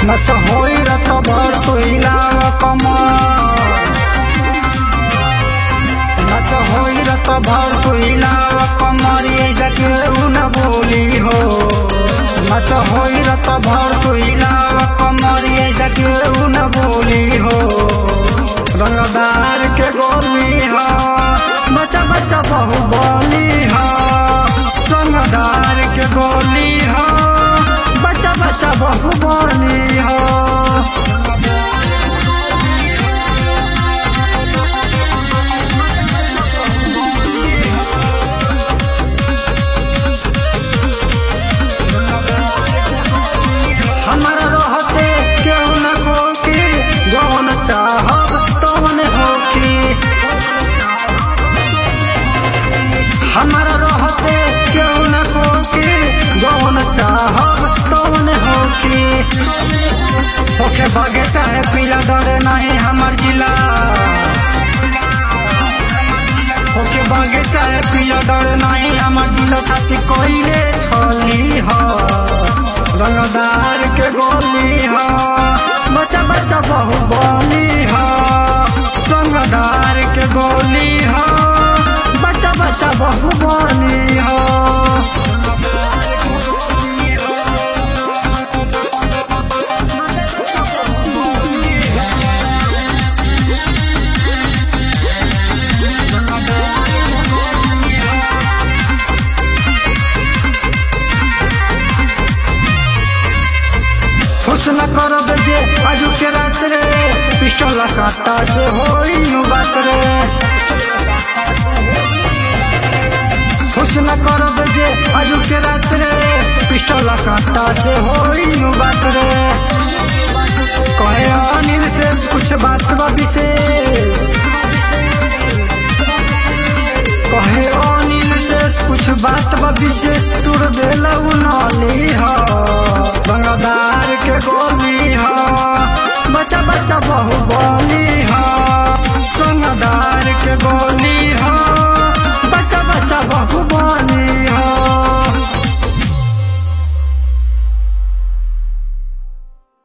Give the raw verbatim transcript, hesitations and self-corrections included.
नच होई रत भर तू हिलाव कमर, नच होई रत भर तू हिलाव कमर, ये जके न बोली हो। नच होई रत भर तू हिलाव कमर, ये जके न बोली हो। रंगदार के गोली हो, बच्चा बच्चा बहु बोली हो। रंगदार के गोली हो, बच्चा बच्चा बहु बोली हो। हमारा रहते क्यों न खोकी, जौन चाहब तौन होकी। हमारा रहते क्यों न खोकी, जौन चाहब तौन होकी। होके बागे चाहे पीला डरे नहीं हमार जिला, होके बागे चाहे पीला डरे नहीं हमार जिला। खाती कोइले छोली हो, रंगदार के गोली हो, बच्चा बच्चा बहु बोली हो। रंगदार के गोली हो, बच्चा बच्चा बहु बोली हो। हुस्न करब जे आजू के रात रे, पिस्टल काटा से होई नु बात रे। हुस्न करब जे आजू के रात रे, पिस्टल काटा से होई नु बात रे। कहे अनिल से कुछ बात बा विशेष, कहे अनिल से कुछ बात बा विशेष। तुर बेला उनली हो, रंगदार के गोली हो।